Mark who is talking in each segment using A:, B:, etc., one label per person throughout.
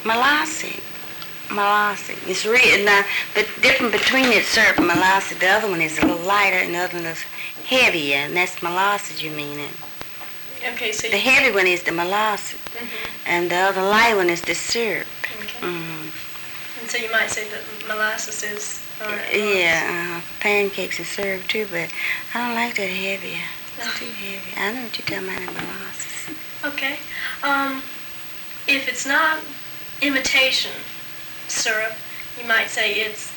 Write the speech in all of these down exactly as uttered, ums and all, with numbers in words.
A: Molasses. Molasses. It's real. Now, the difference between it syrup and molasses, the other one is a little lighter and the other one is heavier, and that's molasses you mean. And
B: okay, so
A: the heavy one is the molasses,
B: mm-hmm.
A: and the other light one is the syrup.
B: Okay.
A: Mm-hmm.
B: And so you might say that molasses is... Or, or
A: yeah, uh, pancakes and syrup too, but I don't like that heavy. It's
B: oh.
A: too heavy. I know what you're talking about, the molasses.
B: Okay. Um, if it's not imitation syrup, you might say it's...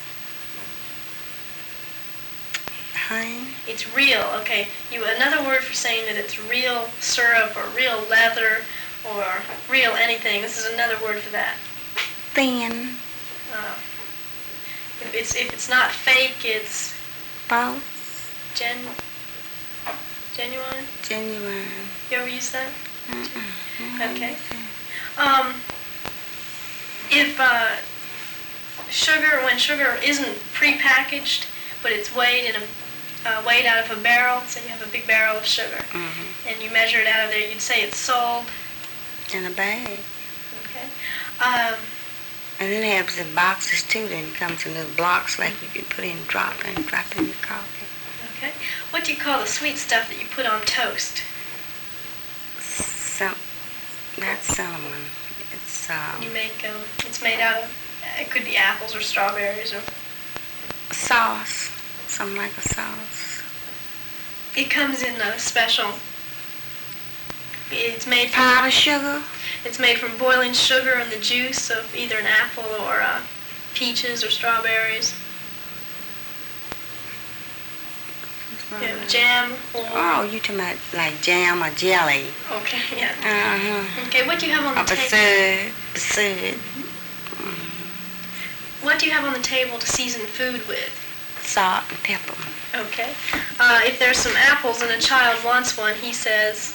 A: Honey?
B: It's real. Okay. You another word for saying that it's real syrup or real leather or real anything. This is another word for that.
A: Thin.
B: Uh, if it's if it's not fake, it's
A: False.
B: gen genuine.
A: Genuine.
B: You ever use that?
A: Mm-mm.
B: Okay. Um, if uh, sugar, when sugar isn't prepackaged, but it's weighed in a uh, weighed out of a barrel, say you have a big barrel of sugar,
A: Mm-hmm.
B: and you measure it out of there, you'd say it's sold.
A: In a bag.
B: Okay. Um,
A: And then it has in boxes too. Then it comes in little blocks like you can put in, drop and drop in your coffee.
B: okay. What do you call the sweet stuff that you put on toast?
A: So that's cinnamon. It's um,
B: You make um, it's made out of. It could be apples or strawberries or.
A: sauce, something like a sauce.
B: It comes in a special. It's made from.
A: Powdered sugar.
B: It's made from boiling sugar and the juice of either an apple or uh, peaches or strawberries. Yeah, jam or...
A: Oh, you talking about like jam or jelly?
B: Okay, yeah.
A: Uh-huh.
B: Okay, what do you have on
A: Or
B: the table?
A: basud, basud.
B: What do you have on the table to season food with?
A: Salt and pepper.
B: Okay. Uh, if there's some apples and a child wants one, he says...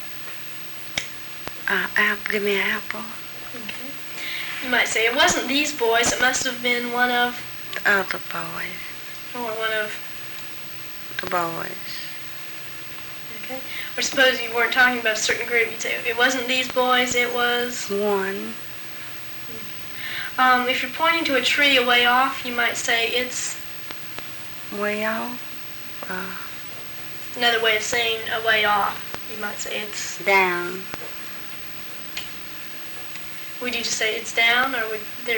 A: Uh, apple, give me an apple.
B: Okay. You might say, it wasn't these boys, it must have been one of...
A: The other boys.
B: Or one of...
A: The boys.
B: Okay. Or suppose you weren't talking about a certain group, you'd say, it wasn't these boys, it was...
A: One.
B: Um, if you're pointing to a tree a way off, you might say it's...
A: Way off. Uh,
B: Another way of saying a way off. You might say it's...
A: down.
B: Would you just say it's down, or would there...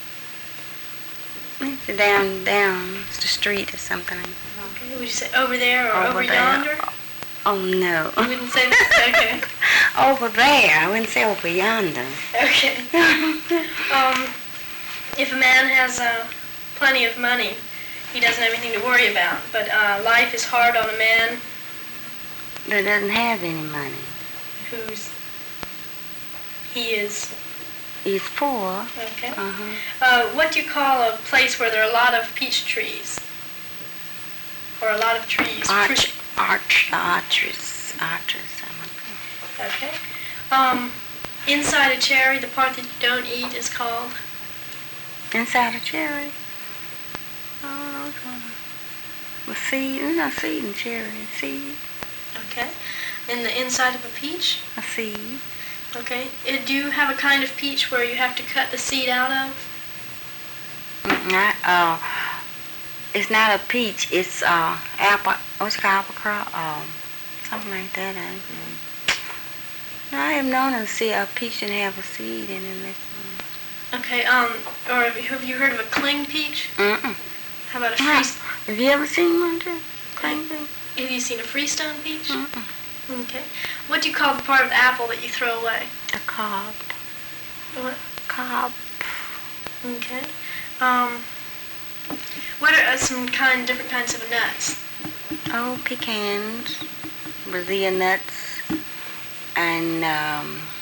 A: It's down, down. It's the street or something.
B: Okay. Would you say over there or over,
A: over there.
B: yonder?
A: Oh, no.
B: You wouldn't say that? Okay.
A: Over there. I wouldn't say over yonder.
B: Okay. um, if a man has uh, plenty of money, he doesn't have anything to worry about. But uh, life is hard on a man
A: That doesn't have any money.
B: who's... He is...
A: He's poor.
B: Okay.
A: Uh-huh.
B: Uh, what do you call a place where there are a lot of peach trees? Or a lot of trees?
A: Arch,
B: Fruit-
A: arch, arches, arches. something.
B: Okay. Um, inside a cherry, the part that you don't eat is called?
A: Inside a cherry. Oh, okay. Well, seed. There's no seed in cherry. Seed.
B: Okay. In the inside of a peach?
A: A seed.
B: Okay. Uh, do you have a kind of peach where you have to cut the seed out of?
A: Not, uh, it's not a peach. It's uh, apple. What's it called? Apple crop? Um, something like that. I don't know. No, I have known to see a peach and have a seed in it.
B: Okay. Um. Or have you, have you heard of a cling peach?
A: Mm-mm.
B: How about a
A: Huh.
B: free?
A: Have you ever seen one too? Cling peach?
B: Have you seen a freestone peach?
A: Mm-mm.
B: Okay. What do you call the part of the apple that you throw away?
A: A cob.
B: What?
A: Cob.
B: Okay. Um. What are uh, some kind, different kinds of nuts?
A: Oh, pecans, Brazil nuts, and um,